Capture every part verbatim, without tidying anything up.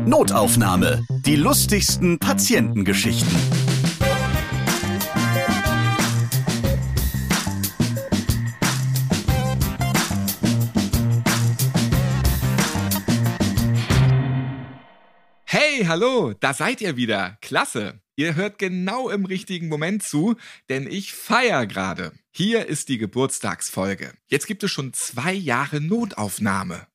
Notaufnahme. Die lustigsten Patientengeschichten. Hey, hallo, da seid ihr wieder. Klasse. Ihr hört genau im richtigen Moment zu, denn ich feiere gerade. Hier ist die Geburtstagsfolge. Jetzt gibt es schon zwei Jahre Notaufnahme.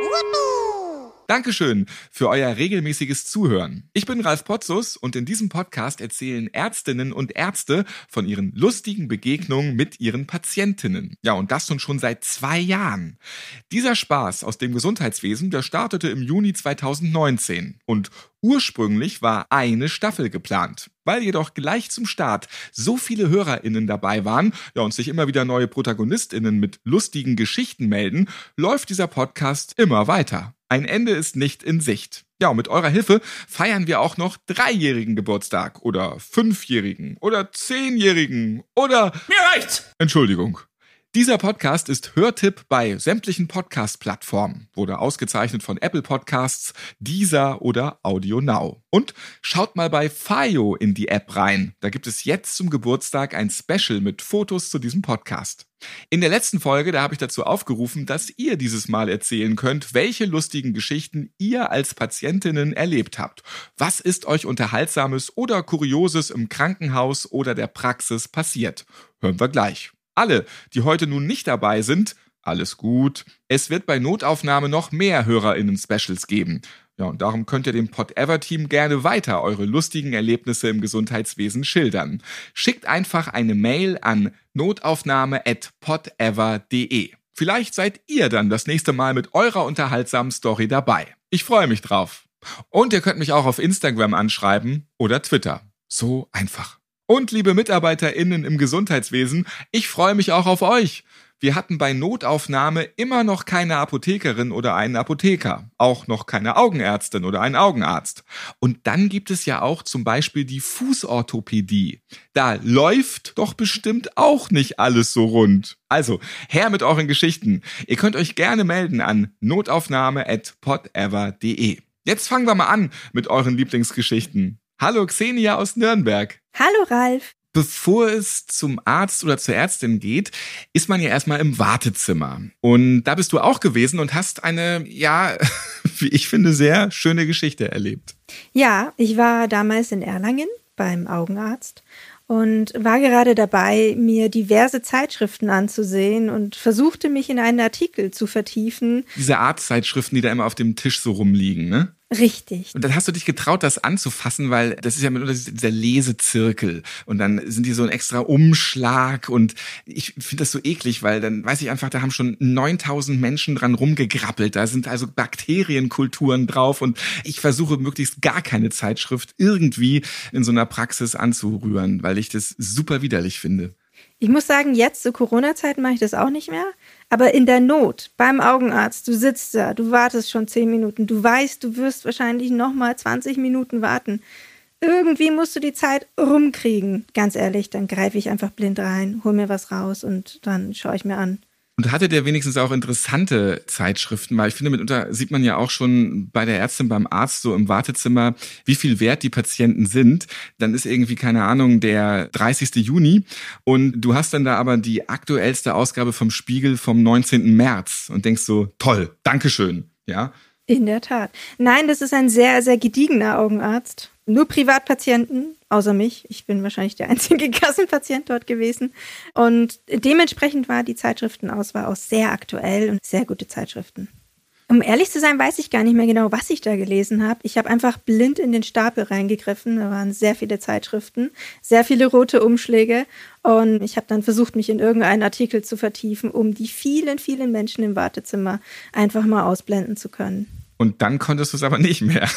Dankeschön für euer regelmäßiges Zuhören. Ich bin Ralf Potzus und in diesem Podcast erzählen Ärztinnen und Ärzte von ihren lustigen Begegnungen mit ihren Patientinnen. Ja, und das nun schon seit zwei Jahren. Dieser Spaß aus dem Gesundheitswesen, der startete im Juni zweitausendneunzehn. Und ursprünglich war eine Staffel geplant. Weil jedoch gleich zum Start so viele HörerInnen dabei waren, ja, und sich immer wieder neue ProtagonistInnen mit lustigen Geschichten melden, läuft dieser Podcast immer weiter. Ein Ende ist nicht in Sicht. Ja, und mit eurer Hilfe feiern wir auch noch dreijährigen Geburtstag oder fünfjährigen oder zehnjährigen oder... Mir reicht's! Entschuldigung. Dieser Podcast ist Hörtipp bei sämtlichen Podcast-Plattformen. Wurde ausgezeichnet von Apple Podcasts, Deezer oder Audio Now. Und schaut mal bei Fayo in die App rein. Da gibt es jetzt zum Geburtstag ein Special mit Fotos zu diesem Podcast. In der letzten Folge, da habe ich dazu aufgerufen, dass ihr dieses Mal erzählen könnt, welche lustigen Geschichten ihr als Patientinnen erlebt habt. Was ist euch Unterhaltsames oder Kurioses im Krankenhaus oder der Praxis passiert? Hören wir gleich. Alle, die heute nun nicht dabei sind, alles gut. Es wird bei Notaufnahme noch mehr HörerInnen-Specials geben. Ja, und darum könnt ihr dem Podever-Team gerne weiter eure lustigen Erlebnisse im Gesundheitswesen schildern. Schickt einfach eine Mail an notaufnahme at podever punkt de. Vielleicht seid ihr dann das nächste Mal mit eurer unterhaltsamen Story dabei. Ich freue mich drauf. Und ihr könnt mich auch auf Instagram anschreiben oder Twitter. So einfach. Und liebe MitarbeiterInnen im Gesundheitswesen, ich freue mich auch auf euch. Wir hatten bei Notaufnahme immer noch keine Apothekerin oder einen Apotheker, auch noch keine Augenärztin oder einen Augenarzt. Und dann gibt es ja auch zum Beispiel die Fußorthopädie. Da läuft doch bestimmt auch nicht alles so rund. Also, her mit euren Geschichten. Ihr könnt euch gerne melden an notaufnahme at podever punkt de. Jetzt fangen wir mal an mit euren Lieblingsgeschichten. Hallo Xenia aus Nürnberg. Hallo Ralf. Bevor es zum Arzt oder zur Ärztin geht, ist man ja erstmal im Wartezimmer. Und da bist du auch gewesen und hast eine, ja, wie ich finde, sehr schöne Geschichte erlebt. Ja, ich war damals in Erlangen beim Augenarzt und war gerade dabei, mir diverse Zeitschriften anzusehen und versuchte mich in einen Artikel zu vertiefen. Diese Arztzeitschriften, die da immer auf dem Tisch so rumliegen, ne? Richtig. Und dann hast du dich getraut, das anzufassen, weil das ist ja mitunter dieser Lesezirkel und dann sind die so ein extra Umschlag und ich finde das so eklig, weil dann weiß ich einfach, da haben schon neuntausend Menschen dran rumgegrappelt, da sind also Bakterienkulturen drauf und ich versuche möglichst gar keine Zeitschrift irgendwie in so einer Praxis anzurühren, weil ich das super widerlich finde. Ich muss sagen, jetzt zu Corona-Zeiten mache ich das auch nicht mehr. Aber in der Not, beim Augenarzt, du sitzt da, du wartest schon zehn Minuten, du weißt, du wirst wahrscheinlich nochmal zwanzig Minuten warten. Irgendwie musst du die Zeit rumkriegen. Ganz ehrlich, dann greife ich einfach blind rein, hol mir was raus und dann schaue ich mir an. Und hatte der wenigstens auch interessante Zeitschriften? Weil ich finde, mitunter sieht man ja auch schon bei der Ärztin, beim Arzt so im Wartezimmer, wie viel wert die Patienten sind. Dann ist irgendwie, keine Ahnung, der dreißigsten Juni und du hast dann da aber die aktuellste Ausgabe vom Spiegel vom neunzehnten März und denkst so, toll, Dankeschön, ja? In der Tat. Nein, das ist ein sehr, sehr gediegener Augenarzt. Nur Privatpatienten, außer mich. Ich bin wahrscheinlich der einzige Kassenpatient dort gewesen. Und dementsprechend war die Zeitschriftenauswahl auch sehr aktuell und sehr gute Zeitschriften. Um ehrlich zu sein, weiß ich gar nicht mehr genau, was ich da gelesen habe. Ich habe einfach blind in den Stapel reingegriffen. Da waren sehr viele Zeitschriften, sehr viele rote Umschläge. Und ich habe dann versucht, mich in irgendeinen Artikel zu vertiefen, um die vielen, vielen Menschen im Wartezimmer einfach mal ausblenden zu können. Und dann konntest du es aber nicht mehr.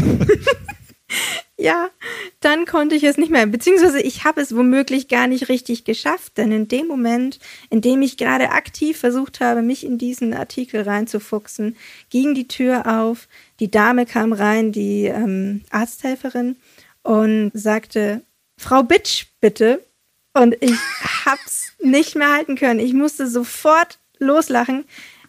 Ja, dann konnte ich es nicht mehr. Beziehungsweise ich habe es womöglich gar nicht richtig geschafft. Denn in dem Moment, in dem ich gerade aktiv versucht habe, mich in diesen Artikel reinzufuchsen, ging die Tür auf. Die Dame kam rein, die ähm, Arzthelferin, und sagte, Frau Bitsch, bitte. Und ich hab's nicht mehr halten können. Ich musste sofort loslachen.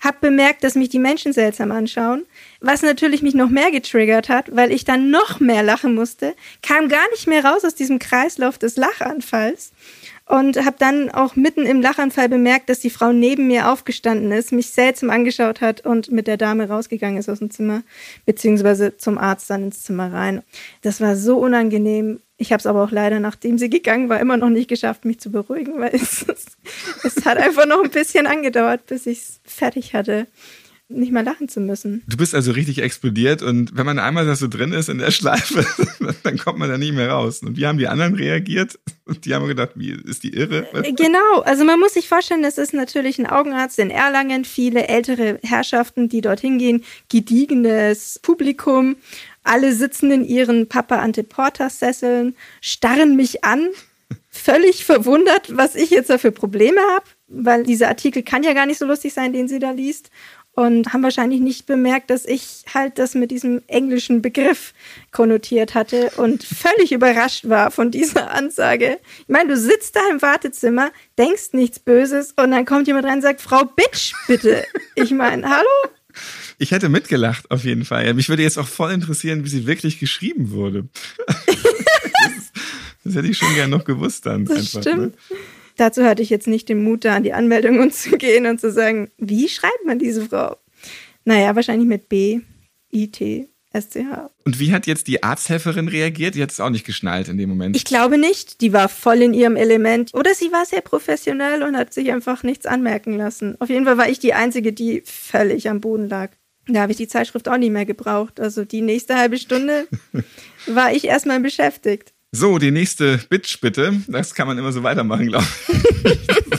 habe bemerkt, dass mich die Menschen seltsam anschauen, was natürlich mich noch mehr getriggert hat, weil ich dann noch mehr lachen musste, kam gar nicht mehr raus aus diesem Kreislauf des Lachanfalls und habe dann auch mitten im Lachanfall bemerkt, dass die Frau neben mir aufgestanden ist, mich seltsam angeschaut hat und mit der Dame rausgegangen ist aus dem Zimmer, beziehungsweise zum Arzt dann ins Zimmer rein. Das war so unangenehm. Ich habe es aber auch leider, nachdem sie gegangen war, immer noch nicht geschafft, mich zu beruhigen, weil es, es hat einfach noch ein bisschen angedauert, bis ich es fertig hatte, nicht mehr lachen zu müssen. Du bist also richtig explodiert und wenn man einmal da so drin ist in der Schleife, dann kommt man da nicht mehr raus. Und wie haben die anderen reagiert? Und die haben gedacht, wie ist die irre? Genau, also man muss sich vorstellen, das ist natürlich ein Augenarzt in Erlangen, viele ältere Herrschaften, die dorthin gehen, gediegenes Publikum. Alle sitzen in ihren Papa-Ante-Porter-Sesseln, starren mich an, völlig verwundert, was ich jetzt da für Probleme habe, weil dieser Artikel kann ja gar nicht so lustig sein, den sie da liest. Und haben wahrscheinlich nicht bemerkt, dass ich halt das mit diesem englischen Begriff konnotiert hatte und völlig überrascht war von dieser Ansage. Ich meine, du sitzt da im Wartezimmer, denkst nichts Böses und dann kommt jemand rein und sagt, Frau Bitch, bitte. Ich meine, hallo? Ich hätte mitgelacht, auf jeden Fall. Mich würde jetzt auch voll interessieren, wie sie wirklich geschrieben wurde. das, das hätte ich schon gern noch gewusst dann. Das einfach, stimmt. Ne? Dazu hatte ich jetzt nicht den Mut, da an die Anmeldungen zu gehen und zu sagen, wie schreibt man diese Frau? Naja, wahrscheinlich mit B, I, T, S, C, H. Und wie hat jetzt die Arzthelferin reagiert? Die hat es auch nicht geschnallt in dem Moment. Ich glaube nicht. Die war voll in ihrem Element. Oder sie war sehr professionell und hat sich einfach nichts anmerken lassen. Auf jeden Fall war ich die Einzige, die völlig am Boden lag. Da habe ich die Zeitschrift auch nicht mehr gebraucht. Also die nächste halbe Stunde war ich erstmal beschäftigt. So, die nächste Bitch bitte. Das kann man immer so weitermachen, glaube ich.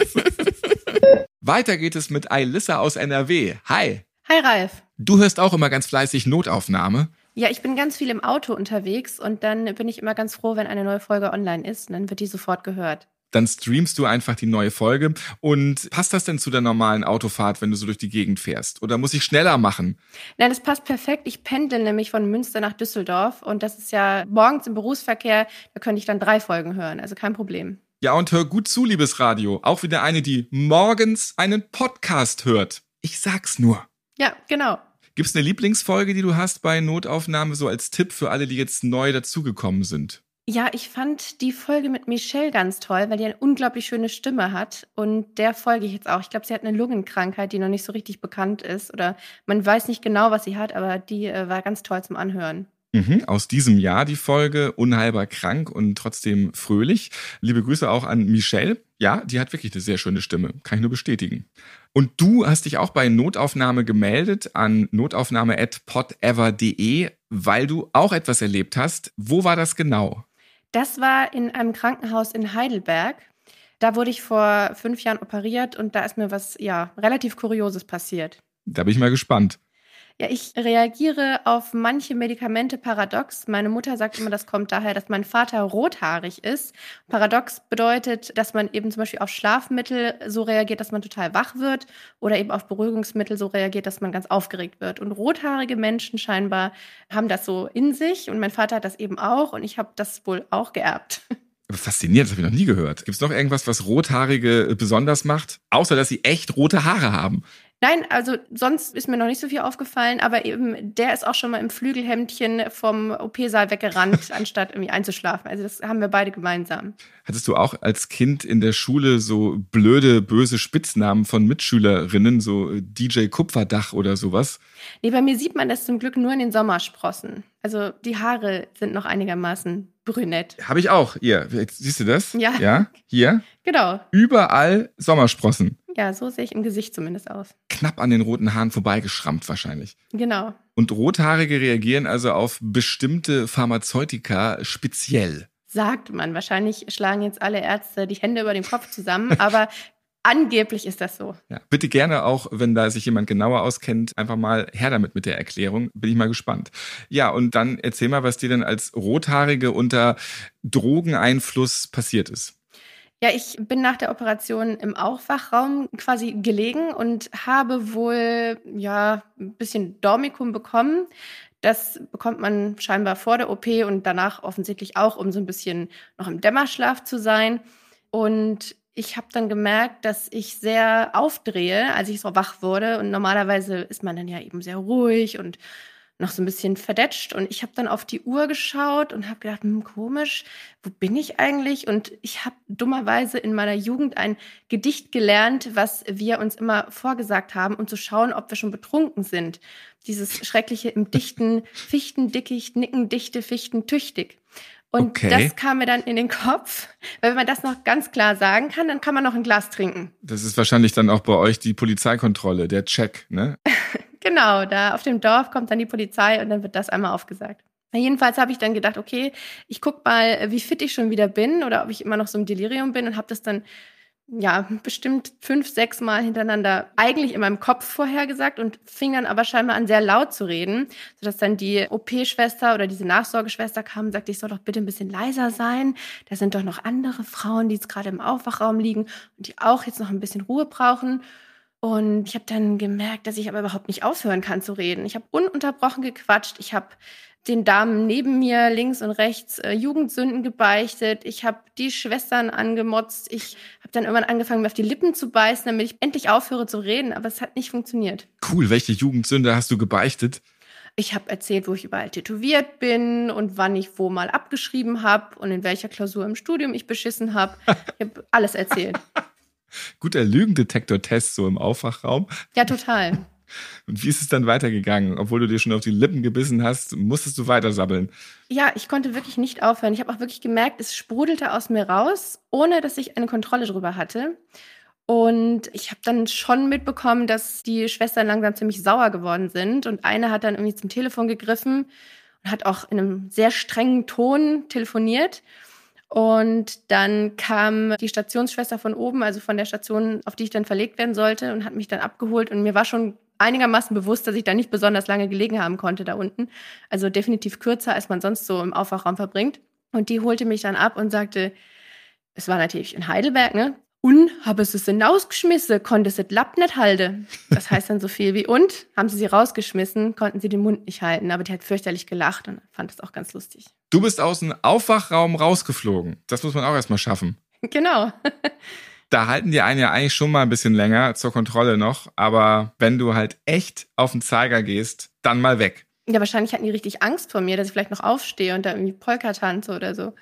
Weiter geht es mit Ailissa aus N R W. Hi. Hi Ralf. Du hörst auch immer ganz fleißig Notaufnahme. Ja, ich bin ganz viel im Auto unterwegs und dann bin ich immer ganz froh, wenn eine neue Folge online ist und dann wird die sofort gehört. Dann streamst du einfach die neue Folge. Und passt das denn zu der normalen Autofahrt, wenn du so durch die Gegend fährst? Oder muss ich schneller machen? Nein, das passt perfekt. Ich pendel nämlich von Münster nach Düsseldorf und das ist ja morgens im Berufsverkehr, da könnte ich dann drei Folgen hören, also kein Problem. Ja, und hör gut zu, liebes Radio. Auch wieder eine, die morgens einen Podcast hört. Ich sag's nur. Ja, genau. Gibt's eine Lieblingsfolge, die du hast bei Notaufnahme, so als Tipp für alle, die jetzt neu dazugekommen sind? Ja, ich fand die Folge mit Michelle ganz toll, weil die eine unglaublich schöne Stimme hat und der folge ich jetzt auch. Ich glaube, sie hat eine Lungenkrankheit, die noch nicht so richtig bekannt ist oder man weiß nicht genau, was sie hat, aber die äh, war ganz toll zum Anhören. Mhm, aus diesem Jahr die Folge Unheilbar krank und trotzdem fröhlich. Liebe Grüße auch an Michelle. Ja, die hat wirklich eine sehr schöne Stimme, kann ich nur bestätigen. Und du hast dich auch bei Notaufnahme gemeldet an notaufnahme at podever punkt de, weil du auch etwas erlebt hast. Wo war das genau? Das war in einem Krankenhaus in Heidelberg. Da wurde ich vor fünf Jahren operiert und da ist mir was, ja, relativ Kurioses passiert. Da bin ich mal gespannt. Ja, ich reagiere auf manche Medikamente paradox. Meine Mutter sagt immer, das kommt daher, dass mein Vater rothaarig ist. Paradox bedeutet, dass man eben zum Beispiel auf Schlafmittel so reagiert, dass man total wach wird oder eben auf Beruhigungsmittel so reagiert, dass man ganz aufgeregt wird. Und rothaarige Menschen scheinbar haben das so in sich und mein Vater hat das eben auch und ich habe das wohl auch geerbt. Faszinierend, das habe ich noch nie gehört. Gibt es noch irgendwas, was Rothaarige besonders macht? Außer, dass sie echt rote Haare haben. Nein, also sonst ist mir noch nicht so viel aufgefallen, aber eben der ist auch schon mal im Flügelhemdchen vom O P-Saal weggerannt, anstatt irgendwie einzuschlafen. Also das haben wir beide gemeinsam. Hattest du auch als Kind in der Schule so blöde, böse Spitznamen von Mitschülerinnen, so D J Kupferdach oder sowas? Nee, bei mir sieht man das zum Glück nur in den Sommersprossen. Also die Haare sind noch einigermaßen brünett. Habe ich auch. Hier, siehst du das? Ja. Ja, hier. Genau. Überall Sommersprossen. Ja, so sehe ich im Gesicht zumindest aus. Knapp an den roten Haaren vorbeigeschrammt wahrscheinlich. Genau. Und Rothaarige reagieren also auf bestimmte Pharmazeutika speziell. Sagt man. Wahrscheinlich schlagen jetzt alle Ärzte die Hände über den Kopf zusammen, aber angeblich ist das so. Ja, bitte gerne auch, wenn da sich jemand genauer auskennt, einfach mal her damit mit der Erklärung. Bin ich mal gespannt. Ja, und dann erzähl mal, was dir denn als Rothaarige unter Drogeneinfluss passiert ist. Ja, ich bin nach der Operation im Aufwachraum quasi gelegen und habe wohl ja ein bisschen Dormicum bekommen. Das bekommt man scheinbar vor der O P und danach offensichtlich auch, um so ein bisschen noch im Dämmerschlaf zu sein. Und ich habe dann gemerkt, dass ich sehr aufdrehe, als ich so wach wurde. Und normalerweise ist man dann ja eben sehr ruhig und noch so ein bisschen verdetscht. Und ich habe dann auf die Uhr geschaut und habe gedacht, hm, komisch, wo bin ich eigentlich? Und ich habe dummerweise in meiner Jugend ein Gedicht gelernt, was wir uns immer vorgesagt haben, um zu schauen, ob wir schon betrunken sind. Dieses schreckliche im dichten Fichtendickicht, nicken dichte Fichten tüchtig. Und okay. Das kam mir dann in den Kopf. Weil wenn man das noch ganz klar sagen kann, dann kann man noch ein Glas trinken. Das ist wahrscheinlich dann auch bei euch die Polizeikontrolle, der Check, ne? Genau, da auf dem Dorf kommt dann die Polizei und dann wird das einmal aufgesagt. Jedenfalls habe ich dann gedacht, okay, ich guck mal, wie fit ich schon wieder bin oder ob ich immer noch so im Delirium bin und habe das dann ja bestimmt fünf, sechs Mal hintereinander eigentlich in meinem Kopf vorhergesagt und fing dann aber scheinbar an, sehr laut zu reden, sodass dann die O P-Schwester oder diese Nachsorgeschwester kam und sagte, ich soll doch bitte ein bisschen leiser sein. Da sind doch noch andere Frauen, die jetzt gerade im Aufwachraum liegen und die auch jetzt noch ein bisschen Ruhe brauchen. Und ich habe dann gemerkt, dass ich aber überhaupt nicht aufhören kann zu reden. Ich habe ununterbrochen gequatscht. Ich habe den Damen neben mir links und rechts äh, Jugendsünden gebeichtet. Ich habe die Schwestern angemotzt. Ich habe dann irgendwann angefangen, mir auf die Lippen zu beißen, damit ich endlich aufhöre zu reden. Aber es hat nicht funktioniert. Cool. Welche Jugendsünde hast du gebeichtet? Ich habe erzählt, wo ich überall tätowiert bin und wann ich wo mal abgeschrieben habe und in welcher Klausur im Studium ich beschissen habe. Ich habe alles erzählt. Guter Lügendetektor-Test so im Aufwachraum. Ja, total. Und wie ist es dann weitergegangen? Obwohl du dir schon auf die Lippen gebissen hast, musstest du weitersabbeln. Ja, ich konnte wirklich nicht aufhören. Ich habe auch wirklich gemerkt, es sprudelte aus mir raus, ohne dass ich eine Kontrolle drüber hatte. Und ich habe dann schon mitbekommen, dass die Schwestern langsam ziemlich sauer geworden sind. Und eine hat dann irgendwie zum Telefon gegriffen und hat auch in einem sehr strengen Ton telefoniert. Und dann kam die Stationsschwester von oben, also von der Station, auf die ich dann verlegt werden sollte, und hat mich dann abgeholt. Und mir war schon einigermaßen bewusst, dass ich da nicht besonders lange gelegen haben konnte da unten. Also definitiv kürzer, als man sonst so im Aufwachraum verbringt. Und die holte mich dann ab und sagte, es war natürlich in Heidelberg, ne? Und habe es es hinausgeschmissen, konnte es das Lapp nicht halten. Das heißt dann so viel wie, und? Haben sie sie rausgeschmissen, konnten sie den Mund nicht halten. Aber die hat fürchterlich gelacht und fand es auch ganz lustig. Du bist aus dem Aufwachraum rausgeflogen. Das muss man auch erstmal schaffen. Genau. Da halten die einen ja eigentlich schon mal ein bisschen länger zur Kontrolle noch. Aber wenn du halt echt auf den Zeiger gehst, dann mal weg. Ja, wahrscheinlich hatten die richtig Angst vor mir, dass ich vielleicht noch aufstehe und da irgendwie Polka tanze oder so.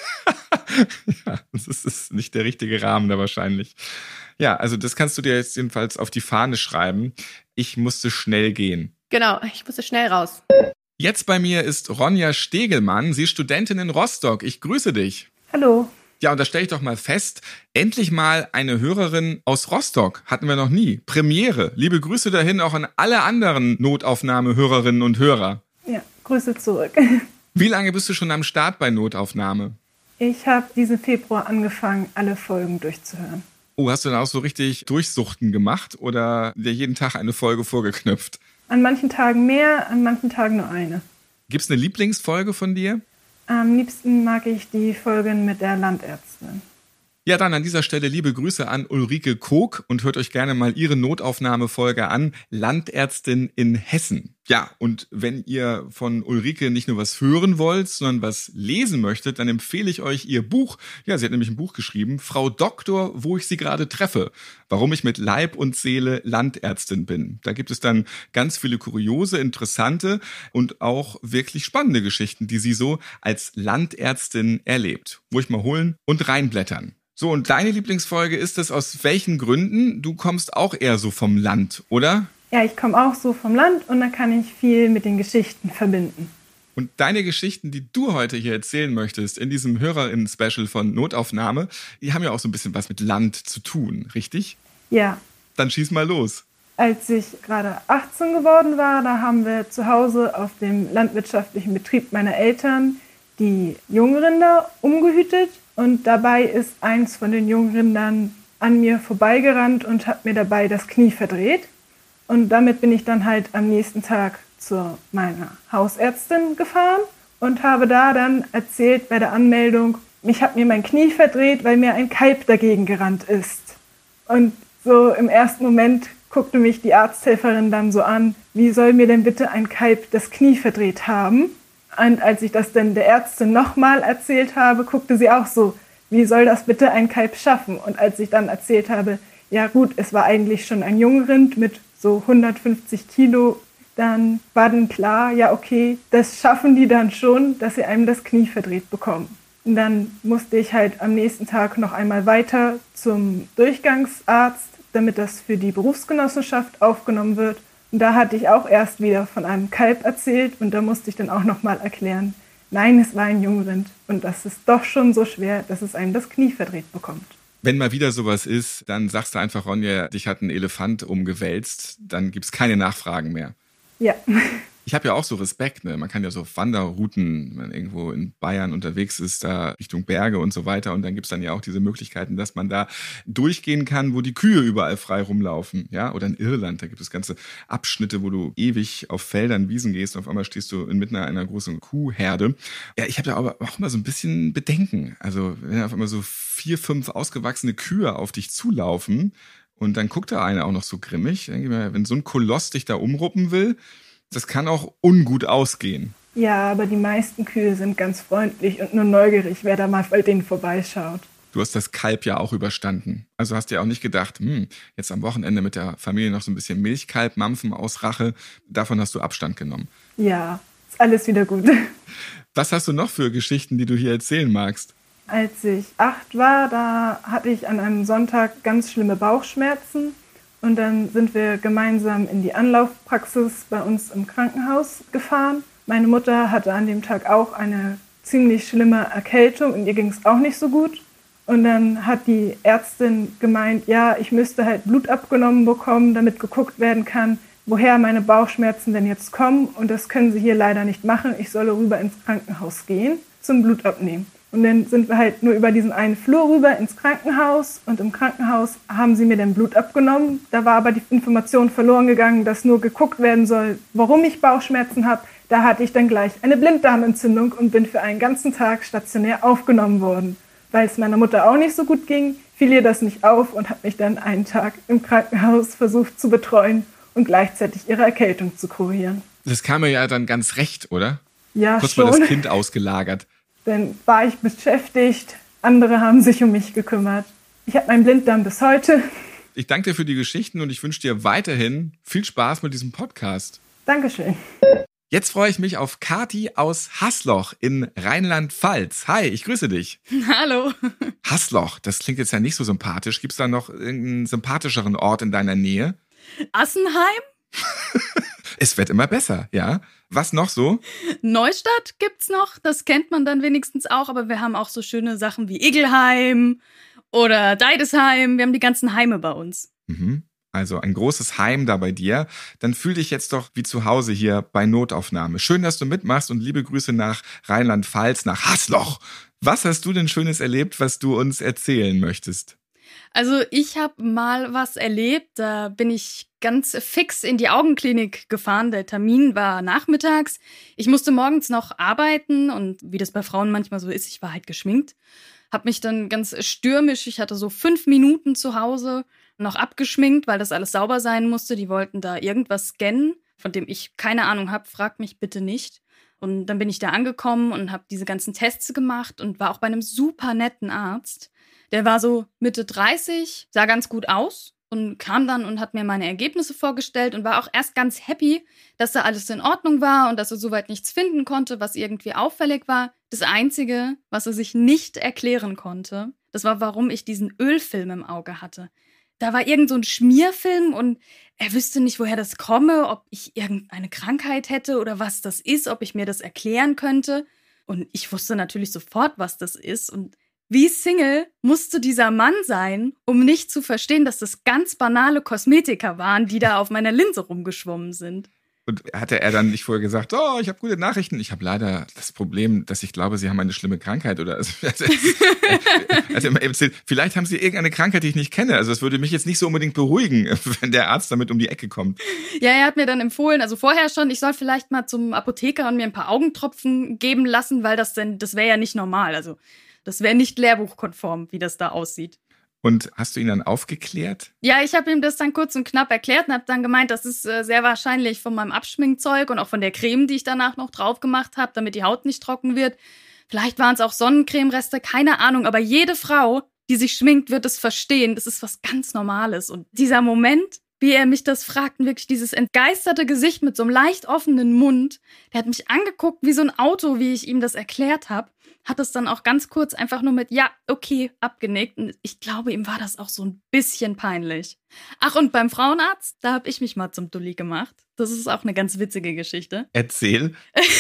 Ja, das ist, das ist nicht der richtige Rahmen da wahrscheinlich. Ja, also das kannst du dir jetzt jedenfalls auf die Fahne schreiben. Ich musste schnell gehen. Genau, ich musste schnell raus. Jetzt bei mir ist Ronja Stegelmann. Sie ist Studentin in Rostock. Ich grüße dich. Hallo. Ja, und da stelle ich doch mal fest, endlich mal eine Hörerin aus Rostock. Hatten wir noch nie. Premiere. Liebe Grüße dahin auch an alle anderen Notaufnahme-Hörerinnen und Hörer. Ja, Grüße zurück. Wie lange bist du schon am Start bei Notaufnahme? Ich habe diesen Februar angefangen, alle Folgen durchzuhören. Oh, hast du da auch so richtig Durchsuchten gemacht oder dir jeden Tag eine Folge vorgeknüpft? An manchen Tagen mehr, an manchen Tagen nur eine. Gibt's eine Lieblingsfolge von dir? Am liebsten mag ich die Folgen mit der Landärztin. Ja, dann an dieser Stelle liebe Grüße an Ulrike Kog und hört euch gerne mal ihre Notaufnahmefolge an, Landärztin in Hessen. Ja, und wenn ihr von Ulrike nicht nur was hören wollt, sondern was lesen möchtet, dann empfehle ich euch ihr Buch. Ja, sie hat nämlich ein Buch geschrieben, Frau Doktor, wo ich sie gerade treffe. Warum ich mit Leib und Seele Landärztin bin. Da gibt es dann ganz viele kuriose, interessante und auch wirklich spannende Geschichten, die sie so als Landärztin erlebt. Wo ich mal holen und reinblättern. So, und deine Lieblingsfolge ist es aus welchen Gründen? Du kommst auch eher so vom Land, oder? Ja, ich komme auch so vom Land und da kann ich viel mit den Geschichten verbinden. Und deine Geschichten, die du heute hier erzählen möchtest, in diesem HörerInnen-Special von Notaufnahme, die haben ja auch so ein bisschen was mit Land zu tun, richtig? Ja. Dann schieß mal los. Als ich gerade achtzehn geworden war, da haben wir zu Hause auf dem landwirtschaftlichen Betrieb meiner Eltern die Jungrinder umgehütet. Und dabei ist eins von den Jungrindern an mir vorbeigerannt und hat mir dabei das Knie verdreht. Und damit bin ich dann halt am nächsten Tag zu meiner Hausärztin gefahren und habe da dann erzählt bei der Anmeldung, ich habe mir mein Knie verdreht, weil mir ein Kalb dagegen gerannt ist. Und so im ersten Moment guckte mich die Arzthelferin dann so an, wie soll mir denn bitte ein Kalb das Knie verdreht haben? Und als ich das dann der Ärztin nochmal erzählt habe, guckte sie auch so, wie soll das bitte ein Kalb schaffen? Und als ich dann erzählt habe, ja gut, es war eigentlich schon ein Jungrind mit so hundertfünfzig Kilo, dann war dann klar, ja okay, das schaffen die dann schon, dass sie einem das Knie verdreht bekommen. Und dann musste ich halt am nächsten Tag noch einmal weiter zum Durchgangsarzt, damit das für die Berufsgenossenschaft aufgenommen wird. Und da hatte ich auch erst wieder von einem Kalb erzählt und da musste ich dann auch nochmal erklären, nein, es war ein Jungrind und das ist doch schon so schwer, dass es einem das Knie verdreht bekommt. Wenn mal wieder sowas ist, dann sagst du einfach, Ronja, dich hat ein Elefant umgewälzt, dann gibt's keine Nachfragen mehr. Ja. Ich habe ja auch so Respekt, ne? Man kann ja so Wanderrouten, wenn man irgendwo in Bayern unterwegs ist, da Richtung Berge und so weiter. Und dann gibt's dann ja auch diese Möglichkeiten, dass man da durchgehen kann, wo die Kühe überall frei rumlaufen. Ja? Oder in Irland, da gibt es ganze Abschnitte, wo du ewig auf Feldern, Wiesen gehst und auf einmal stehst du inmitten einer großen Kuhherde. Ja, ich habe da aber auch immer so ein bisschen Bedenken. Also wenn auf einmal so vier, fünf ausgewachsene Kühe auf dich zulaufen und dann guckt da einer auch noch so grimmig, denke ich mir, wenn so ein Koloss dich da umruppen will, das kann auch ungut ausgehen. Ja, aber die meisten Kühe sind ganz freundlich und nur neugierig, wer da mal bei denen vorbeischaut. Du hast das Kalb ja auch überstanden. Also hast dir auch nicht gedacht, hm, jetzt am Wochenende mit der Familie noch so ein bisschen Milchkalb mampfen aus Rache. Davon hast du Abstand genommen. Ja, ist alles wieder gut. Was hast du noch für Geschichten, die du hier erzählen magst? Als ich acht war, da hatte ich an einem Sonntag ganz schlimme Bauchschmerzen. Und dann sind wir gemeinsam in die Anlaufpraxis bei uns im Krankenhaus gefahren. Meine Mutter hatte an dem Tag auch eine ziemlich schlimme Erkältung und ihr ging es auch nicht so gut. Und dann hat die Ärztin gemeint, ja, ich müsste halt Blut abgenommen bekommen, damit geguckt werden kann, woher meine Bauchschmerzen denn jetzt kommen. Und das können sie hier leider nicht machen. Ich solle rüber ins Krankenhaus gehen zum Blut abnehmen. Und dann sind wir halt nur über diesen einen Flur rüber ins Krankenhaus und im Krankenhaus haben sie mir dann Blut abgenommen. Da war aber die Information verloren gegangen, dass nur geguckt werden soll, warum ich Bauchschmerzen habe. Da hatte ich dann gleich eine Blinddarmentzündung und bin für einen ganzen Tag stationär aufgenommen worden. Weil es meiner Mutter auch nicht so gut ging, fiel ihr das nicht auf und hat mich dann einen Tag im Krankenhaus versucht zu betreuen und gleichzeitig ihre Erkältung zu kurieren. Das kam mir ja dann ganz recht, oder? Ja, kurz schon. Kurz mal das Kind ausgelagert. Dann war ich beschäftigt, andere haben sich um mich gekümmert. Ich habe meinen Blinddarm bis heute. Ich danke dir für die Geschichten und ich wünsche dir weiterhin viel Spaß mit diesem Podcast. Dankeschön. Jetzt freue ich mich auf Kathi aus Haßloch in Rheinland-Pfalz. Hi, ich grüße dich. Hallo. Haßloch, das klingt jetzt ja nicht so sympathisch. Gibt es da noch irgendeinen sympathischeren Ort in deiner Nähe? Assenheim? Es wird immer besser, ja. Was noch so? Neustadt gibt's noch, das kennt man dann wenigstens auch, aber wir haben auch so schöne Sachen wie Igelheim oder Deidesheim. Wir haben die ganzen Heime bei uns. Mhm. Also ein großes Heim da bei dir. Dann fühl dich jetzt doch wie zu Hause hier bei Notaufnahme. Schön, dass du mitmachst und liebe Grüße nach Rheinland-Pfalz, nach Haßloch. Was hast du denn Schönes erlebt, was du uns erzählen möchtest? Also ich habe mal was erlebt, da bin ich ganz fix in die Augenklinik gefahren. Der Termin war nachmittags. Ich musste morgens noch arbeiten und wie das bei Frauen manchmal so ist, ich war halt geschminkt. Hab mich dann ganz stürmisch, ich hatte so fünf Minuten zu Hause, noch abgeschminkt, weil das alles sauber sein musste. Die wollten da irgendwas scannen, von dem ich keine Ahnung habe. Frag mich bitte nicht. Und dann bin ich da angekommen und habe diese ganzen Tests gemacht und war auch bei einem super netten Arzt. Der war so Mitte dreißig, sah ganz gut aus und kam dann und hat mir meine Ergebnisse vorgestellt und war auch erst ganz happy, dass da alles in Ordnung war und dass er soweit nichts finden konnte, was irgendwie auffällig war. Das Einzige, was er sich nicht erklären konnte, das war, warum ich diesen Ölfilm im Auge hatte. Da war irgend so ein Schmierfilm und er wüsste nicht, woher das komme, ob ich irgendeine Krankheit hätte oder was das ist, ob ich mir das erklären könnte. Und ich wusste natürlich sofort, was das ist. Und wie Single musste dieser Mann sein, um nicht zu verstehen, dass das ganz banale Kosmetika waren, die da auf meiner Linse rumgeschwommen sind. Und hatte er dann nicht vorher gesagt, oh, ich habe gute Nachrichten. Ich habe leider das Problem, dass ich glaube, Sie haben eine schlimme Krankheit. Oder also, also, also erzählt, vielleicht haben Sie irgendeine Krankheit, die ich nicht kenne. Also es würde mich jetzt nicht so unbedingt beruhigen, wenn der Arzt damit um die Ecke kommt. Ja, er hat mir dann empfohlen, also vorher schon, ich soll vielleicht mal zum Apotheker und mir ein paar Augentropfen geben lassen, weil das denn, das wäre ja nicht normal. Also das wäre nicht lehrbuchkonform, wie das da aussieht. Und hast du ihn dann aufgeklärt? Ja, ich habe ihm das dann kurz und knapp erklärt und habe dann gemeint, das ist äh, sehr wahrscheinlich von meinem Abschminkzeug und auch von der Creme, die ich danach noch drauf gemacht habe, damit die Haut nicht trocken wird. Vielleicht waren es auch Sonnencremereste, keine Ahnung. Aber jede Frau, die sich schminkt, wird es verstehen. Das ist was ganz Normales. Und dieser Moment, wie er mich das fragt, und wirklich dieses entgeisterte Gesicht mit so einem leicht offenen Mund, der hat mich angeguckt wie so ein Auto, wie ich ihm das erklärt habe, hat es dann auch ganz kurz einfach nur mit ja, okay, abgenickt. Und ich glaube, ihm war das auch so ein bisschen peinlich. Ach, und beim Frauenarzt, da habe ich mich mal zum Dulli gemacht. Das ist auch eine ganz witzige Geschichte. Erzähl.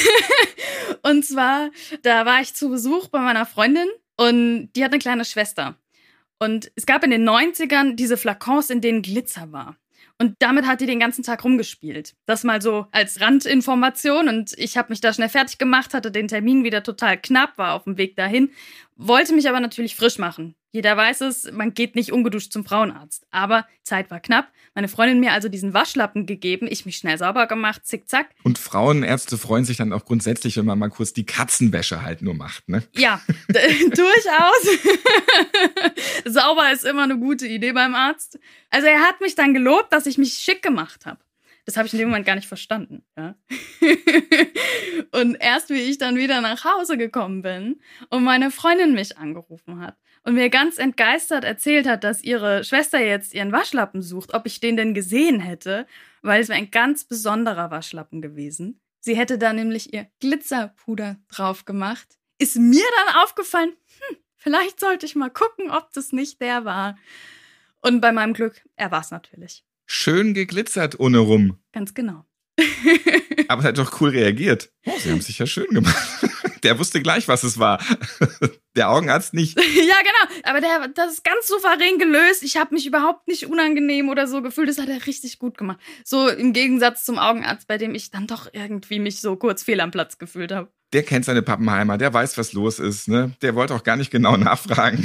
Und zwar, da war ich zu Besuch bei meiner Freundin und die hat eine kleine Schwester. Und es gab in den neunzigern diese Flakons, in denen Glitzer war. Und damit hat die den ganzen Tag rumgespielt. Das mal so als Randinformation. Und ich habe mich da schnell fertig gemacht, hatte den Termin wieder total knapp, war auf dem Weg dahin, wollte mich aber natürlich frisch machen. Jeder weiß es, man geht nicht ungeduscht zum Frauenarzt. Aber Zeit war knapp. Meine Freundin mir also diesen Waschlappen gegeben, ich mich schnell sauber gemacht, zickzack. Und Frauenärzte freuen sich dann auch grundsätzlich, wenn man mal kurz die Katzenwäsche halt nur macht, ne? Ja, d- durchaus. Sauber ist immer eine gute Idee beim Arzt. Also er hat mich dann gelobt, dass ich mich schick gemacht habe. Das habe ich in dem Moment gar nicht verstanden. Ja? Und erst wie ich dann wieder nach Hause gekommen bin und meine Freundin mich angerufen hat und mir ganz entgeistert erzählt hat, dass ihre Schwester jetzt ihren Waschlappen sucht, ob ich den denn gesehen hätte, weil es wäre ein ganz besonderer Waschlappen gewesen. Sie hätte da nämlich ihr Glitzerpuder drauf gemacht. Ist mir dann aufgefallen, hm, vielleicht sollte ich mal gucken, ob das nicht der war. Und bei meinem Glück, er war es natürlich. Schön geglitzert ohne rum. Ganz genau. Aber er hat doch cool reagiert. Oh, sie haben sich ja schön gemacht. Der wusste gleich, was es war. Der Augenarzt nicht. Ja, genau. Aber der, das ist ganz souverän gelöst. Ich habe mich überhaupt nicht unangenehm oder so gefühlt. Das hat er richtig gut gemacht. So im Gegensatz zum Augenarzt, bei dem ich dann doch irgendwie mich so kurz fehl am Platz gefühlt habe. Der kennt seine Pappenheimer, der weiß, was los ist, ne? Der wollte auch gar nicht genau nachfragen.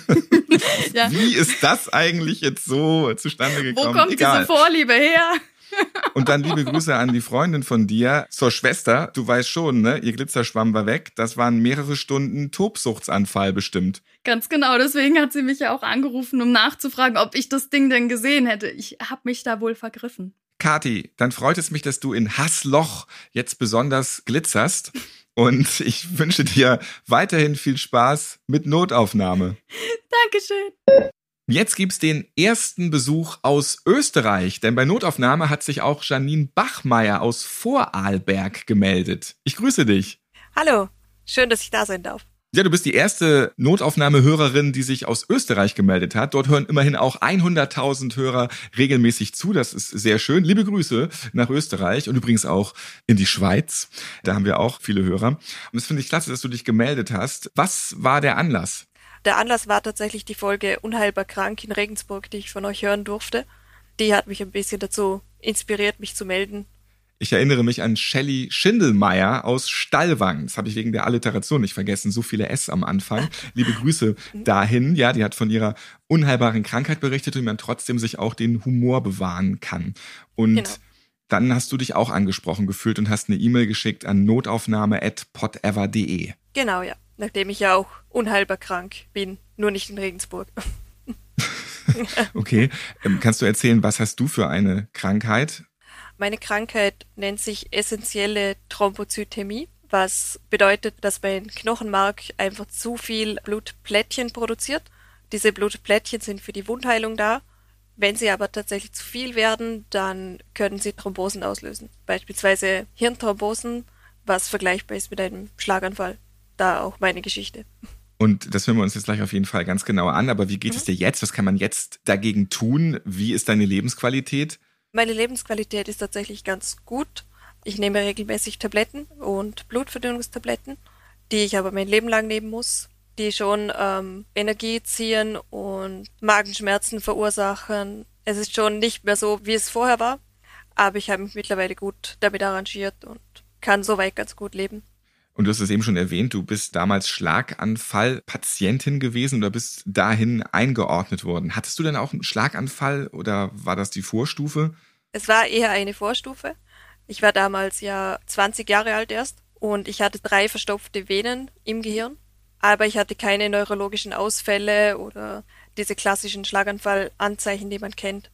Ja. Wie ist das eigentlich jetzt so zustande gekommen? Wo kommt Egal. diese Vorliebe her? Und dann liebe Grüße an die Freundin von dir zur Schwester. Du weißt schon, ne? Ihr Glitzerschwamm war weg. Das waren mehrere Stunden Tobsuchtsanfall bestimmt. Ganz genau. Deswegen hat sie mich ja auch angerufen, um nachzufragen, ob ich das Ding denn gesehen hätte. Ich habe mich da wohl vergriffen. Kathi, dann freut es mich, dass du in Hassloch jetzt besonders glitzerst. Und ich wünsche dir weiterhin viel Spaß mit Notaufnahme. Dankeschön. Jetzt gibt's den ersten Besuch aus Österreich, denn bei Notaufnahme hat sich auch Janine Bachmeier aus Vorarlberg gemeldet. Ich grüße dich. Hallo, schön, dass ich da sein darf. Ja, du bist die erste Notaufnahmehörerin, die sich aus Österreich gemeldet hat. Dort hören immerhin auch hunderttausend Hörer regelmäßig zu. Das ist sehr schön. Liebe Grüße nach Österreich und übrigens auch in die Schweiz. Da haben wir auch viele Hörer. Und das finde ich klasse, dass du dich gemeldet hast. Was war der Anlass? Der Anlass war tatsächlich die Folge Unheilbar krank in Regensburg, die ich von euch hören durfte. Die hat mich ein bisschen dazu inspiriert, mich zu melden. Ich erinnere mich an Shelley Schindelmeier aus Stallwang. Das habe ich wegen der Alliteration nicht vergessen. So viele S am Anfang. Liebe Grüße dahin. Ja, die hat von ihrer unheilbaren Krankheit berichtet und wie man trotzdem sich auch den Humor bewahren kann. Und genau. Dann hast du dich auch angesprochen gefühlt und hast eine E-Mail geschickt an notaufnahme at podever punkt de. Genau, ja. Nachdem ich ja auch unheilbar krank bin, nur nicht in Regensburg. Okay. Ähm, kannst du erzählen, was hast du für eine Krankheit? Meine Krankheit nennt sich essentielle Thrombozytämie, was bedeutet, dass mein Knochenmark einfach zu viel Blutplättchen produziert. Diese Blutplättchen sind für die Wundheilung da. Wenn sie aber tatsächlich zu viel werden, dann können sie Thrombosen auslösen. Beispielsweise Hirnthrombosen, was vergleichbar ist mit einem Schlaganfall. Da auch meine Geschichte. Und das hören wir uns jetzt gleich auf jeden Fall ganz genau an. Aber wie geht mhm. es dir jetzt? Was kann man jetzt dagegen tun? Wie ist deine Lebensqualität? Meine Lebensqualität ist tatsächlich ganz gut. Ich nehme regelmäßig Tabletten und Blutverdünnungstabletten, die ich aber mein Leben lang nehmen muss, die schon ähm, Energie ziehen und Magenschmerzen verursachen. Es ist schon nicht mehr so, wie es vorher war, aber ich habe mich mittlerweile gut damit arrangiert und kann soweit ganz gut leben. Und du hast es eben schon erwähnt, du bist damals Schlaganfall-Patientin gewesen oder bist dahin eingeordnet worden. Hattest du denn auch einen Schlaganfall oder war das die Vorstufe? Es war eher eine Vorstufe. Ich war damals ja zwanzig Jahre alt erst und ich hatte drei verstopfte Venen im Gehirn, aber ich hatte keine neurologischen Ausfälle oder diese klassischen Schlaganfallanzeichen, die man kennt.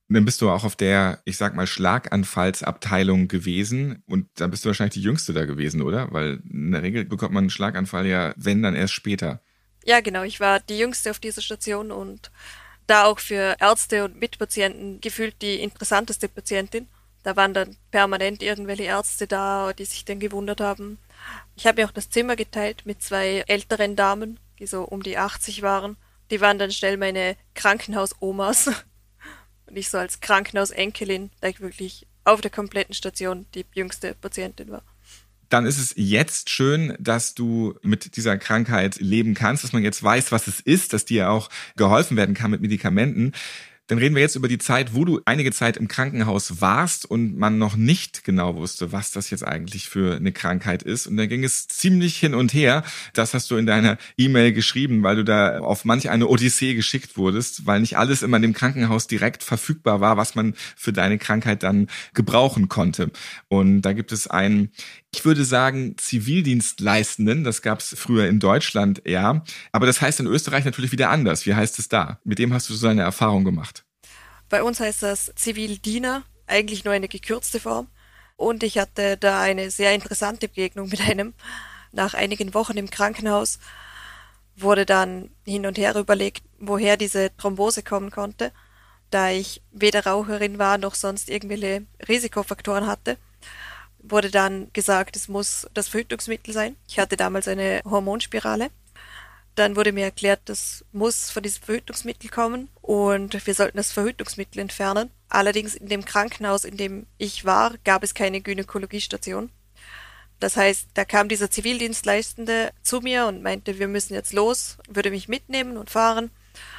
Und dann bist du auch auf der, ich sag mal, Schlaganfallsabteilung gewesen und dann bist du wahrscheinlich die Jüngste da gewesen, oder? Weil in der Regel bekommt man einen Schlaganfall ja, wenn, dann erst später. Ja, genau. Ich war die Jüngste auf dieser Station und da auch für Ärzte und Mitpatienten gefühlt die interessanteste Patientin. Da waren dann permanent irgendwelche Ärzte da, die sich dann gewundert haben. Ich habe mir auch das Zimmer geteilt mit zwei älteren Damen, die so um die achtzig waren. Die waren dann schnell meine Krankenhausomas. Und ich so als Krankenhausenkelin, da ich wirklich auf der kompletten Station die jüngste Patientin war. Dann ist es jetzt schön, dass du mit dieser Krankheit leben kannst, dass man jetzt weiß, was es ist, dass dir auch geholfen werden kann mit Medikamenten. Dann reden wir jetzt über die Zeit, wo du einige Zeit im Krankenhaus warst und man noch nicht genau wusste, was das jetzt eigentlich für eine Krankheit ist. Und da ging es ziemlich hin und her. Das hast du in deiner E-Mail geschrieben, weil du da auf manch eine Odyssee geschickt wurdest, weil nicht alles immer in dem Krankenhaus direkt verfügbar war, was man für deine Krankheit dann gebrauchen konnte. Und da gibt es einen, ich würde sagen, Zivildienstleistenden, das gab es früher in Deutschland eher, aber das heißt in Österreich natürlich wieder anders. Wie heißt es da? Mit dem hast du so eine Erfahrung gemacht? Bei uns heißt das Zivildiener, eigentlich nur eine gekürzte Form. Und ich hatte da eine sehr interessante Begegnung mit einem. Nach einigen Wochen im Krankenhaus wurde dann hin und her überlegt, woher diese Thrombose kommen konnte, da ich weder Raucherin war noch sonst irgendwelche Risikofaktoren hatte. Wurde dann gesagt, es muss das Verhütungsmittel sein. Ich hatte damals eine Hormonspirale. Dann wurde mir erklärt, das muss von diesem Verhütungsmittel kommen und wir sollten das Verhütungsmittel entfernen. Allerdings in dem Krankenhaus, in dem ich war, gab es keine Gynäkologiestation. Das heißt, da kam dieser Zivildienstleistende zu mir und meinte, wir müssen jetzt los, würde mich mitnehmen und fahren.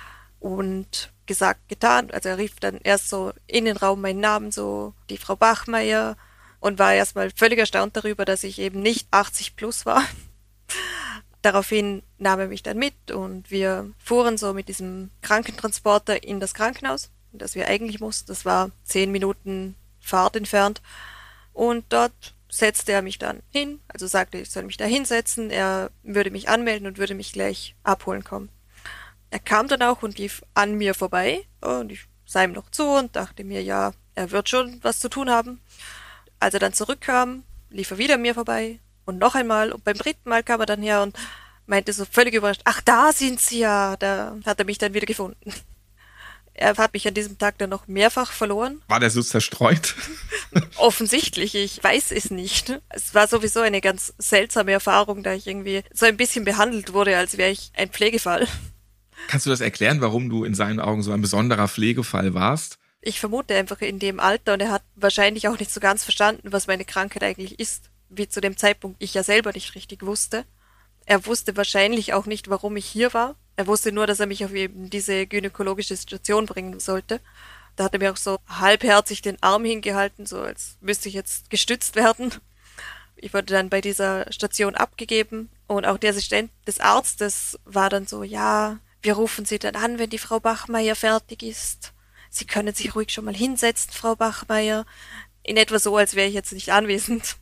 Und gesagt, getan. Also er rief dann erst so in den Raum meinen Namen, so die Frau Bachmeier, und war erstmal völlig erstaunt darüber, dass ich eben nicht achtzig plus war. Daraufhin nahm er mich dann mit und wir fuhren so mit diesem Krankentransporter in das Krankenhaus, das wir eigentlich mussten. Das war zehn Minuten Fahrt entfernt. Und dort setzte er mich dann hin, also sagte, ich soll mich da hinsetzen, er würde mich anmelden und würde mich gleich abholen kommen. Er kam dann auch und lief an mir vorbei und ich sah ihm noch zu und dachte mir, ja, er wird schon was zu tun haben. Als er dann zurückkam, lief er wieder an mir vorbei und noch einmal und beim dritten Mal kam er dann her und meinte so völlig überrascht, ach, da sind Sie ja, da hat er mich dann wieder gefunden. Er hat mich an diesem Tag dann noch mehrfach verloren. War der so zerstreut? Offensichtlich, ich weiß es nicht. Es war sowieso eine ganz seltsame Erfahrung, da ich irgendwie so ein bisschen behandelt wurde, als wäre ich ein Pflegefall. Kannst du das erklären, warum du in seinen Augen so ein besonderer Pflegefall warst? Ich vermute einfach in dem Alter und er hat wahrscheinlich auch nicht so ganz verstanden, was meine Krankheit eigentlich ist, wie zu dem Zeitpunkt ich ja selber nicht richtig wusste. Er wusste wahrscheinlich auch nicht, warum ich hier war. Er wusste nur, dass er mich auf eben diese gynäkologische Station bringen sollte. Da hat er mir auch so halbherzig den Arm hingehalten, so als müsste ich jetzt gestützt werden. Ich wurde dann bei dieser Station abgegeben und auch der Assistent des Arztes war dann so, ja, wir rufen Sie dann an, wenn die Frau Bachmeier fertig ist. Sie können sich ruhig schon mal hinsetzen, Frau Bachmeier. In etwa so, als wäre ich jetzt nicht anwesend.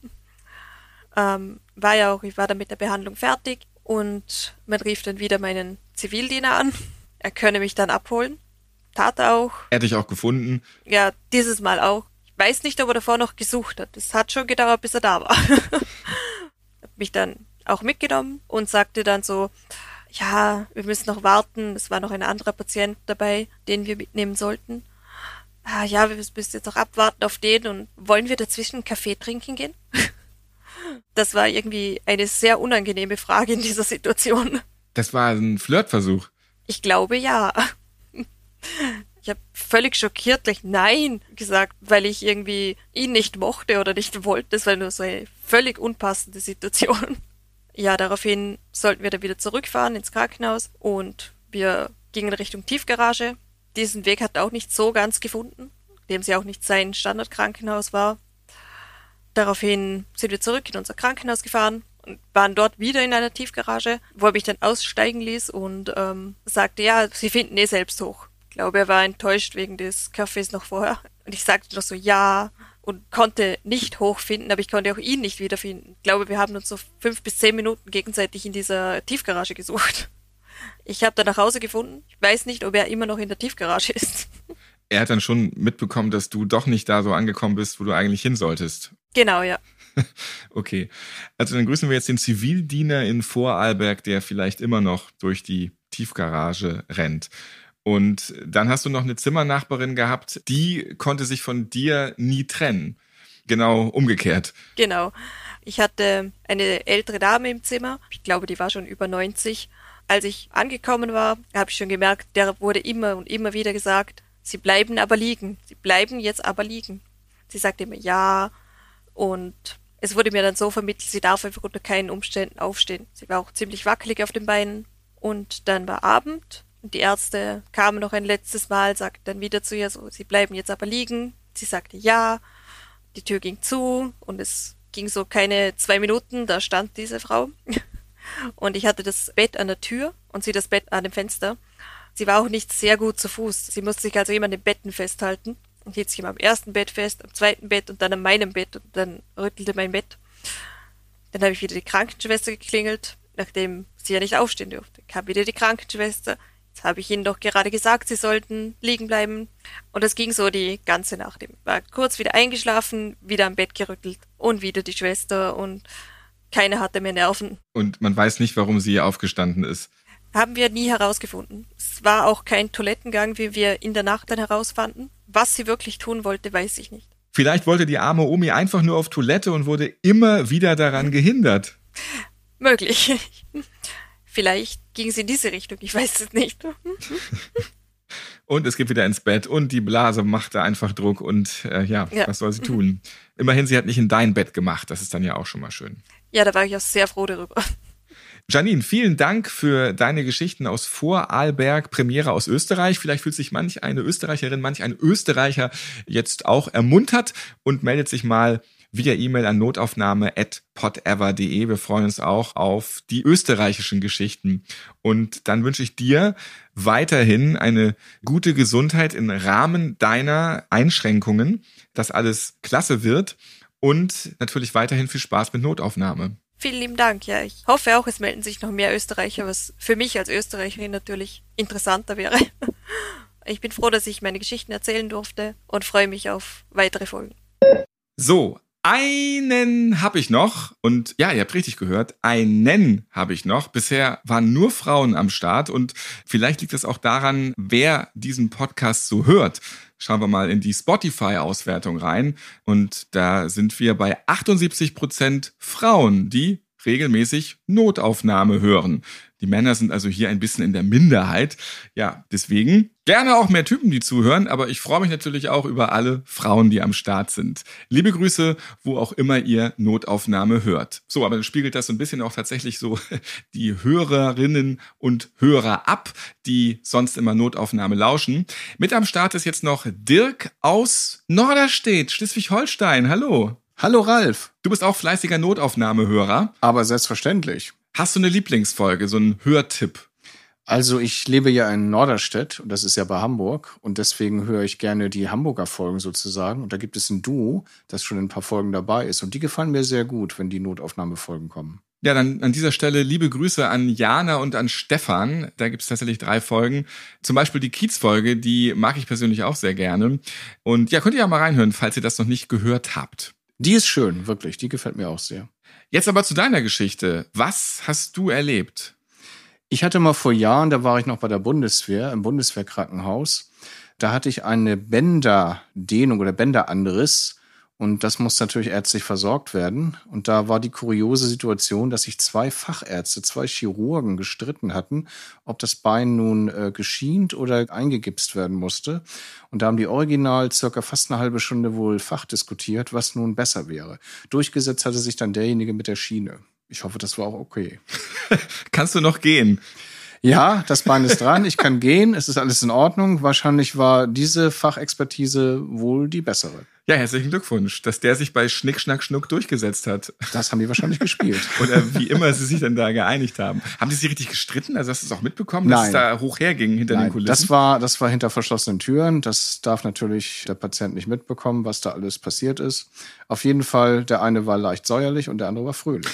ähm, war ja auch, ich war dann mit der Behandlung fertig und man rief dann wieder meinen Zivildiener an. Er könne mich dann abholen. Tat er auch. Er hat dich auch gefunden. Ja, dieses Mal auch. Ich weiß nicht, ob er davor noch gesucht hat. Es hat schon gedauert, bis er da war. Hat mich dann auch mitgenommen und sagte dann so, ja, wir müssen noch warten, es war noch ein anderer Patient dabei, den wir mitnehmen sollten. Ah, ja, wir müssen jetzt noch abwarten auf den und wollen wir dazwischen einen Kaffee trinken gehen? Das war irgendwie eine sehr unangenehme Frage in dieser Situation. Das war ein Flirtversuch. Ich glaube, ja. Ich habe völlig schockiert gleich Nein gesagt, weil ich irgendwie ihn nicht mochte oder nicht wollte. Das war nur so eine völlig unpassende Situation. Ja, daraufhin sollten wir dann wieder zurückfahren ins Krankenhaus und wir gingen Richtung Tiefgarage. Diesen Weg hat er auch nicht so ganz gefunden, dem sie auch nicht sein Standardkrankenhaus war. Daraufhin sind wir zurück in unser Krankenhaus gefahren und waren dort wieder in einer Tiefgarage, wo er mich dann aussteigen ließ und ähm, sagte, ja, Sie finden eh selbst hoch. Ich glaube, er war enttäuscht wegen des Kaffees noch vorher. Und ich sagte noch so, ja, und konnte nicht hochfinden, aber ich konnte auch ihn nicht wiederfinden. Ich glaube, wir haben uns so fünf bis zehn Minuten gegenseitig in dieser Tiefgarage gesucht. Ich habe dann nach Hause gefunden. Ich weiß nicht, ob er immer noch in der Tiefgarage ist. er hat dann schon mitbekommen, dass du doch nicht da so angekommen bist, wo du eigentlich hin solltest. Genau, ja. Okay, also dann grüßen wir jetzt den Zivildiener in Vorarlberg, der vielleicht immer noch durch die Tiefgarage rennt. Und dann hast du noch eine Zimmernachbarin gehabt, die konnte sich von dir nie trennen. Genau umgekehrt. Genau. Ich hatte eine ältere Dame im Zimmer. Ich glaube, die war schon über neunzig. Als ich angekommen war, habe ich schon gemerkt, der wurde immer und immer wieder gesagt, sie bleiben aber liegen. Sie bleiben jetzt aber liegen. Sie sagte immer ja. Und es wurde mir dann so vermittelt, sie darf einfach unter keinen Umständen aufstehen. Sie war auch ziemlich wackelig auf den Beinen. Und dann war Abend. Und die Ärzte kamen noch ein letztes Mal, sagten dann wieder zu ihr so, sie bleiben jetzt aber liegen. Sie sagte ja. Die Tür ging zu und es ging so keine zwei Minuten, da stand diese Frau. Und ich hatte das Bett an der Tür und sie das Bett an dem Fenster. Sie war auch nicht sehr gut zu Fuß. Sie musste sich also immer an den Betten festhalten und hielt sich immer am ersten Bett fest, am zweiten Bett und dann an meinem Bett und dann rüttelte mein Bett. Dann habe ich wieder die Krankenschwester geklingelt, nachdem sie ja nicht aufstehen durfte. Kam wieder die Krankenschwester. Jetzt habe ich ihnen doch gerade gesagt, sie sollten liegen bleiben. Und das ging so die ganze Nacht. Ich war kurz wieder eingeschlafen, wieder am Bett gerüttelt und wieder die Schwester und keiner hatte mehr Nerven. Und man weiß nicht, warum sie aufgestanden ist. Haben wir nie herausgefunden. Es war auch kein Toilettengang, wie wir in der Nacht dann herausfanden. Was sie wirklich tun wollte, weiß ich nicht. Vielleicht wollte die arme Omi einfach nur auf Toilette und wurde immer wieder daran gehindert. Möglich. Vielleicht ging sie in diese Richtung, ich weiß es nicht. Und es geht wieder ins Bett und die Blase macht da einfach Druck und äh, ja, ja, was soll sie tun? Immerhin, sie hat nicht in dein Bett gemacht, das ist dann ja auch schon mal schön. Ja, da war ich auch sehr froh darüber. Janine, vielen Dank für deine Geschichten aus Vorarlberg, Premiere aus Österreich. Vielleicht fühlt sich manch eine Österreicherin, manch ein Österreicher jetzt auch ermuntert und meldet sich mal via E-Mail an notaufnahme at podever punkt de. Wir freuen uns auch auf die österreichischen Geschichten. Und dann wünsche ich dir weiterhin eine gute Gesundheit im Rahmen deiner Einschränkungen, dass alles klasse wird und natürlich weiterhin viel Spaß mit Notaufnahme. Vielen lieben Dank. Ja, ich hoffe auch, es melden sich noch mehr Österreicher, was für mich als Österreicherin natürlich interessanter wäre. Ich bin froh, dass ich meine Geschichten erzählen durfte und freue mich auf weitere Folgen. So, einen habe ich noch und ja, ihr habt richtig gehört, einen habe ich noch. Bisher waren nur Frauen am Start und vielleicht liegt es auch daran, wer diesen Podcast so hört. Schauen wir mal in die Spotify-Auswertung rein und da sind wir bei achtundsiebzig Prozent Frauen, die regelmäßig Notaufnahme hören. Die Männer sind also hier ein bisschen in der Minderheit. Ja, deswegen gerne auch mehr Typen, die zuhören, aber ich freue mich natürlich auch über alle Frauen, die am Start sind. Liebe Grüße, wo auch immer ihr Notaufnahme hört. So, aber dann spiegelt das so ein bisschen auch tatsächlich so die Hörerinnen und Hörer ab, die sonst immer Notaufnahme lauschen. Mit am Start ist jetzt noch Dirk aus Norderstedt, Schleswig-Holstein. Hallo. Hallo Ralf. Du bist auch fleißiger Notaufnahmehörer. Aber selbstverständlich. Hast du eine Lieblingsfolge, so einen Hörtipp? Also ich lebe ja in Norderstedt und das ist ja bei Hamburg und deswegen höre ich gerne die Hamburger Folgen sozusagen. Und da gibt es ein Duo, das schon in ein paar Folgen dabei ist und die gefallen mir sehr gut, wenn die Notaufnahmefolgen kommen. Ja, dann an dieser Stelle liebe Grüße an Jana und an Stefan. Da gibt es tatsächlich drei Folgen. Zum Beispiel die Kiez-Folge, die mag ich persönlich auch sehr gerne. Und ja, könnt ihr ja mal reinhören, falls ihr das noch nicht gehört habt. Die ist schön, wirklich. Die gefällt mir auch sehr. Jetzt aber zu deiner Geschichte. Was hast du erlebt? Ich hatte mal vor Jahren, da war ich noch bei der Bundeswehr, im Bundeswehrkrankenhaus. Da hatte ich eine Bänderdehnung oder Bänderanriss. Und das muss natürlich ärztlich versorgt werden. Und da war die kuriose Situation, dass sich zwei Fachärzte, zwei Chirurgen gestritten hatten, ob das Bein nun äh, geschient oder eingegipst werden musste. Und da haben die original circa fast eine halbe Stunde wohl fachdiskutiert, was nun besser wäre. Durchgesetzt hatte sich dann derjenige mit der Schiene. Ich hoffe, das war auch okay. Kannst du noch gehen? Ja, das Bein ist dran, ich kann gehen, es ist alles in Ordnung. Wahrscheinlich war diese Fachexpertise wohl die bessere. Ja, herzlichen Glückwunsch, dass der sich bei Schnick, Schnack, Schnuck durchgesetzt hat. Das haben die wahrscheinlich gespielt. Oder wie immer sie sich dann da geeinigt haben. Haben die sich richtig gestritten? Also hast du es auch mitbekommen, Nein. dass es da hoch herging hinter Nein, den Kulissen? das war, das war hinter verschlossenen Türen. Das darf natürlich der Patient nicht mitbekommen, was da alles passiert ist. Auf jeden Fall, der eine war leicht säuerlich und der andere war fröhlich.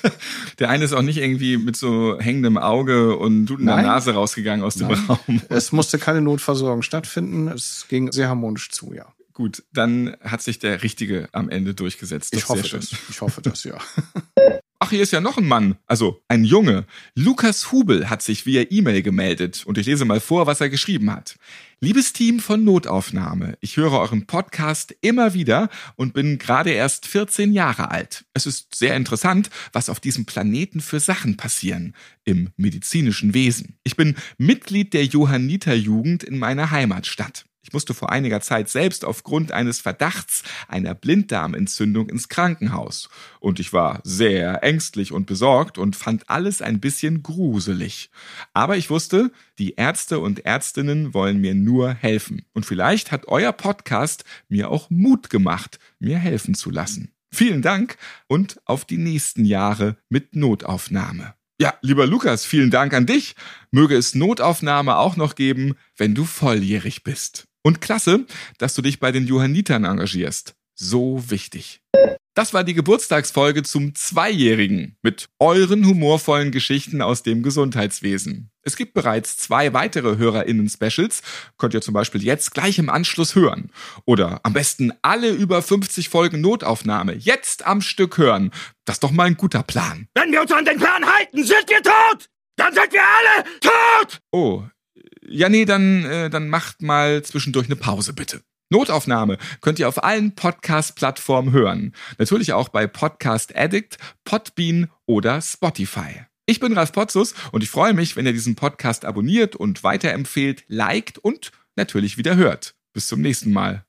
Der eine ist auch nicht irgendwie mit so hängendem Auge und blutender Nein. Nase rausgegangen aus dem Nein. Raum. Es musste keine Notversorgung stattfinden. Es ging sehr harmonisch zu, ja. Gut, dann hat sich der Richtige am Ende durchgesetzt. Ich Doch, hoffe sehr schön. das. Ich hoffe das, ja. Ach, hier ist ja noch ein Mann, also ein Junge. Lukas Hubel hat sich via E-Mail gemeldet und ich lese mal vor, was er geschrieben hat. Liebes Team von Notaufnahme, ich höre euren Podcast immer wieder und bin gerade erst vierzehn Jahre alt. Es ist sehr interessant, was auf diesem Planeten für Sachen passieren im medizinischen Wesen. Ich bin Mitglied der Johanniterjugend in meiner Heimatstadt. Ich musste vor einiger Zeit selbst aufgrund eines Verdachts einer Blinddarmentzündung ins Krankenhaus. Und ich war sehr ängstlich und besorgt und fand alles ein bisschen gruselig. Aber ich wusste, die Ärzte und Ärztinnen wollen mir nur helfen. Und vielleicht hat euer Podcast mir auch Mut gemacht, mir helfen zu lassen. Vielen Dank und auf die nächsten Jahre mit Notaufnahme. Ja, lieber Lukas, vielen Dank an dich. Möge es Notaufnahme auch noch geben, wenn du volljährig bist. Und klasse, dass du dich bei den Johannitern engagierst. So wichtig. Das war die Geburtstagsfolge zum Zweijährigen mit euren humorvollen Geschichten aus dem Gesundheitswesen. Es gibt bereits zwei weitere HörerInnen-Specials, könnt ihr zum Beispiel jetzt gleich im Anschluss hören. Oder am besten alle über fünfzig Folgen Notaufnahme jetzt am Stück hören. Das ist doch mal ein guter Plan. Wenn wir uns an den Plan halten, sind wir tot! Dann sind wir alle tot! Oh, ja nee, dann, äh, dann macht mal zwischendurch eine Pause bitte. Notaufnahme könnt ihr auf allen Podcast-Plattformen hören. Natürlich auch bei Podcast Addict, Podbean oder Spotify. Ich bin Ralf Potzus und ich freue mich, wenn ihr diesen Podcast abonniert und weiterempfehlt, liked und natürlich wieder hört. Bis zum nächsten Mal.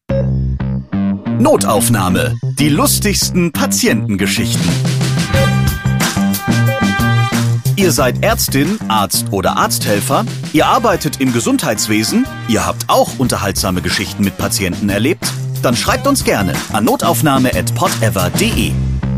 Notaufnahme. Die lustigsten Patientengeschichten. Ihr seid Ärztin, Arzt oder Arzthelfer? Ihr arbeitet im Gesundheitswesen? Ihr habt auch unterhaltsame Geschichten mit Patienten erlebt? Dann schreibt uns gerne an notaufnahme at podever punkt de.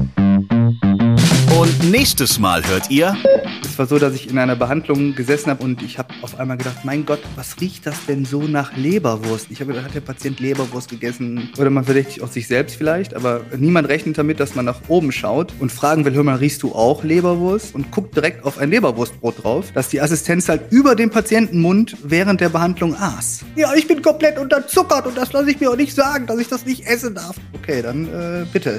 Und nächstes Mal hört ihr... Es war so, dass ich in einer Behandlung gesessen habe und ich habe auf einmal gedacht, mein Gott, was riecht das denn so nach Leberwurst? Ich habe gedacht, hat der Patient Leberwurst gegessen? Oder man verdächtigt auch sich selbst vielleicht, aber niemand rechnet damit, dass man nach oben schaut und fragen will, hör mal, riechst du auch Leberwurst? Und guckt direkt auf ein Leberwurstbrot drauf, dass die Assistenz halt über dem Patientenmund während der Behandlung aß. Ja, ich bin komplett unterzuckert und das lasse ich mir auch nicht sagen, dass ich das nicht essen darf. Okay, dann äh, bitte.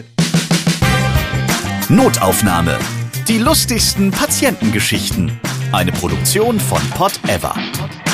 Notaufnahme. Die lustigsten Patientengeschichten. Eine Produktion von Podever.